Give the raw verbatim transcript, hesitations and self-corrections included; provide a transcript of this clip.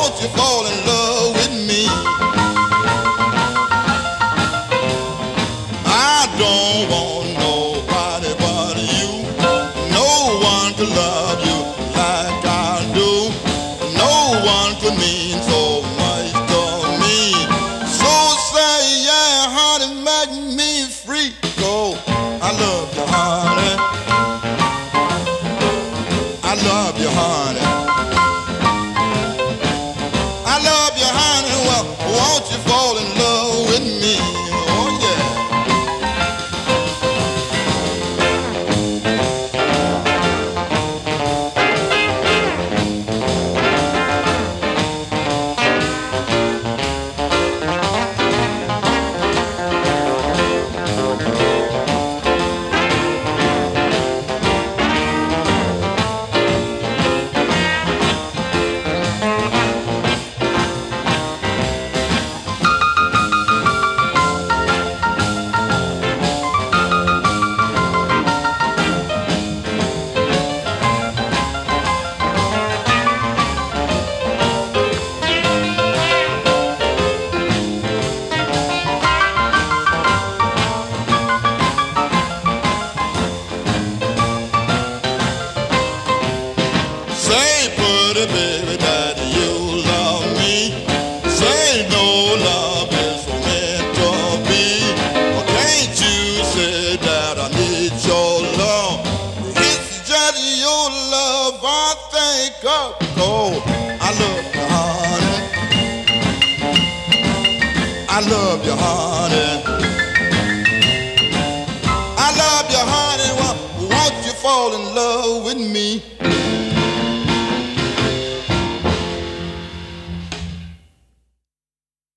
won't you fall in love with me? I don't want nobody but you. No one could love you like I do. No one could mean so much to me. So say yeah, honey, make me free. Go, I love you, honey. I love you, honey. I love you, honey. Well, won't you fall in love with me? Oh yeah. Say, pretty baby, that you love me. Say no love is meant to be. Or can't you say that I need your love? It's just your love I think of. Oh, I love you, honey. I love you, honey. I love you, honey. Well, won't you fall in love with me?